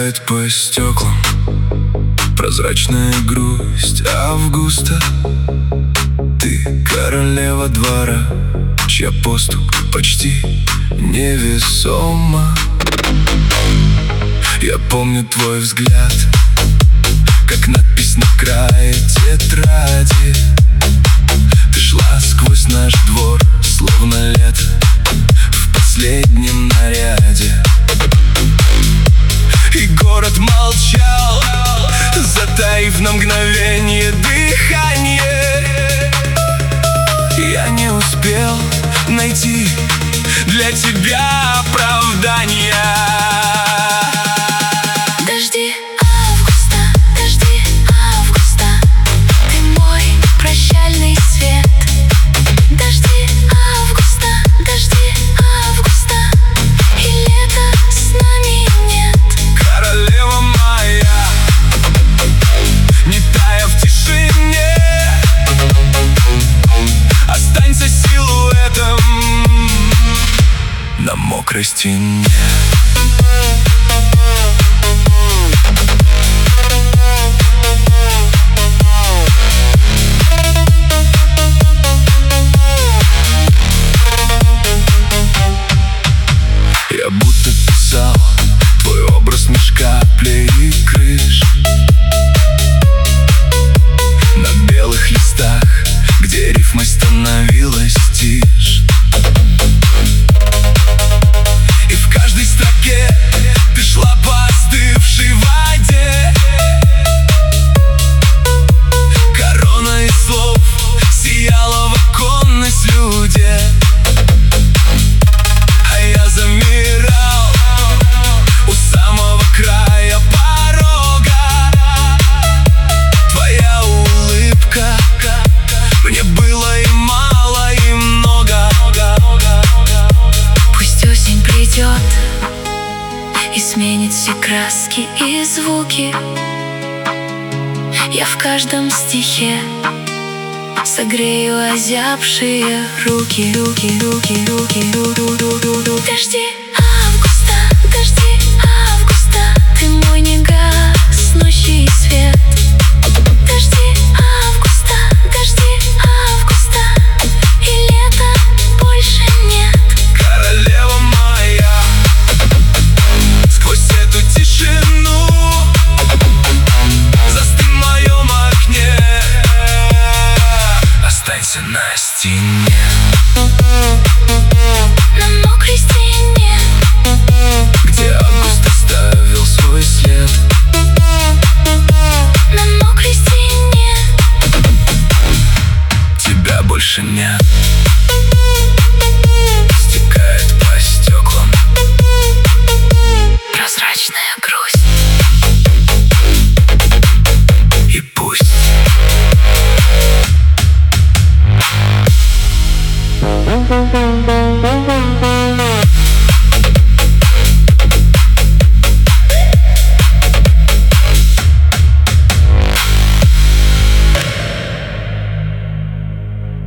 стекает по стеклам прозрачная грусть Августа. Ты королева двора, чья поступь почти невесома. Я помню твой взгляд, как надпись на крае тетради. Ты шла сквозь наш двор, словно лето в последнем наряде. И город молчал, затаив на мгновение дыхание. Я не успел найти для тебя оправдания. Дожди августа, дожди августа, ты мой прощальный свет. Дожди августа, и лета с нами нет. Королева моя, не тая в тишине, останься силуэтом на мокрой стене. Я будто писал твой образ меж каплей и крыш на белых листах, где рифмой становилась тишь. И в каждой строке ты шла по остывшей воде. Корона из слов сияла в оконной слюде. А я замирал у самого края порога. Твоя улыбка, мне было и мало, и много. Пусть осень придет и сменит все краски и звуки. Я в каждом стихе согрею озябшие руки. Дожди августа, ты мой негаснущий свет. Дожди августа, и лета больше нет. Королева моя, сквозь эту тишину застынь в моем окне, останься на стене. На мокрой стене, Где август оставил свой след. на мокрой стене. Тебя больше нет. Стекает по стеклам Прозрачная грусть. и пусть Thank you.